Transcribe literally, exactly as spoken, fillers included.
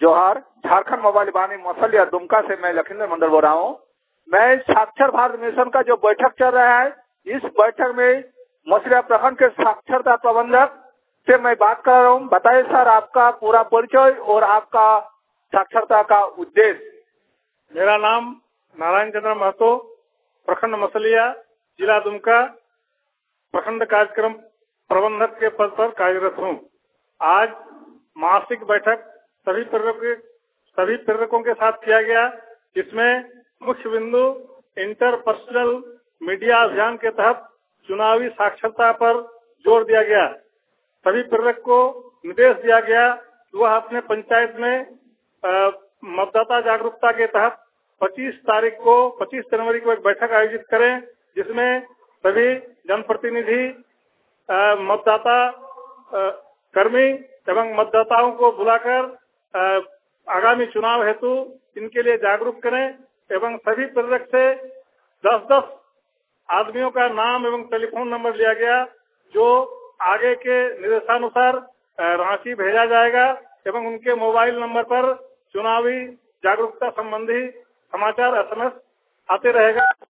जोहार। झारखंड मोबाइल बानी मौसलिया दुमका से मैं लखींद्र मंडल बोल रहा हूँ। मैं साक्षर भारत मिशन का जो बैठक चल रहा है, इस बैठक में मौसलिया प्रखंड के साक्षरता प्रबंधक से मैं बात कर रहा हूँ। बताइए सर, आपका पूरा परिचय और आपका साक्षरता का उद्देश्य। मेरा नाम नारायण चंद्र महतो, प्रखंड मौसलिया, जिला दुमका, प्रखंड कार्यक्रम प्रबंधक के पद पर कार्यरत हूँ। आज मासिक बैठक सभी प्रेरकों सभी प्रेरकों के साथ किया गया, जिसमें मुख्य बिंदु इंटरपर्सनल मीडिया अभियान के तहत चुनावी साक्षरता पर जोर दिया गया। सभी प्रेरक को निर्देश दिया गया कि वह अपने पंचायत में मतदाता जागरूकता के तहत पच्चीस तारीख को पच्चीस जनवरी को एक बैठक आयोजित करें, जिसमें सभी जनप्रतिनिधि, मतदाता कर्मी एवं मतदाताओं को बुलाकर आगामी चुनाव हेतु इनके लिए जागरूक करें एवं सभी प्रेरक से दस दस आदमियों का नाम एवं टेलीफोन नंबर लिया गया, जो आगे के निर्देशानुसार रांची भेजा जाएगा एवं उनके मोबाइल नंबर पर चुनावी जागरूकता संबंधी समाचार एसएमएस आते रहेगा।